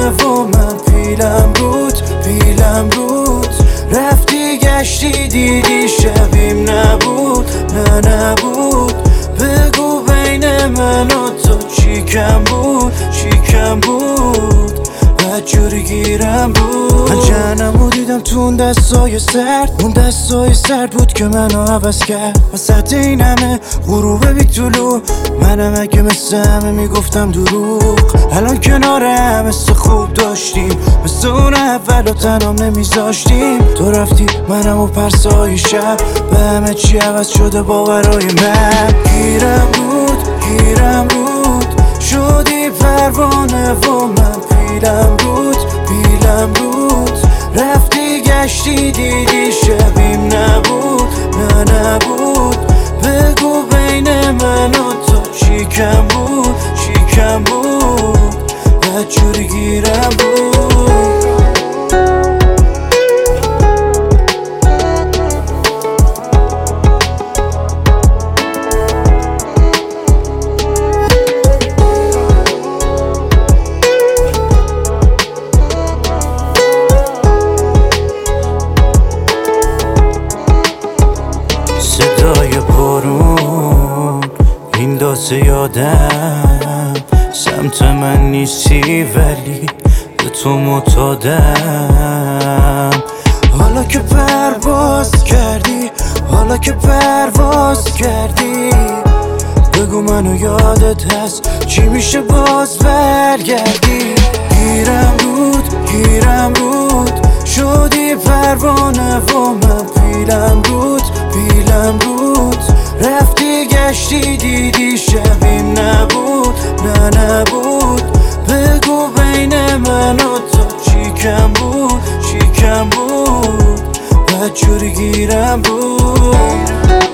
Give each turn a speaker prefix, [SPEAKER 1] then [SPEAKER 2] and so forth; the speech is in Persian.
[SPEAKER 1] و من پیلم بود رفتی گشتی دیدی شبیم نبود نه نبود بگو بین من و تو چی کم بود بدجوری گیرم بود من جهنمو دیدم تو اون دستای سرد بود که منو عوض کرد وسط این همه غروب بی طلوع منم اگه مثل همه میگفتم دروغ الان کنار هم مثل خوب داشتیم مثل اون اول و تنام نمیذاشتیم تو رفتی منم و پرسای شب به همه چی عوض شده باورای من گیرم بود شدی پروانه و من پیلم بود رفتی گشتی دیدی شبیم نبود نه نبود بگو بین من و تو چی کم بود بدجوری گیرم بود صدای بارون این دازه یادم سمت من نیستی ولی به تو معتادم حالا که پرواز کردی بگو منو یادت هست چی میشه باز برگردی گیرم بود شدی پروانه و من پیلم بود رفتی گشتی دیدی شبیم نبود نه نبود بگو بین من و تو چی کم بود بدجوری گیرم بود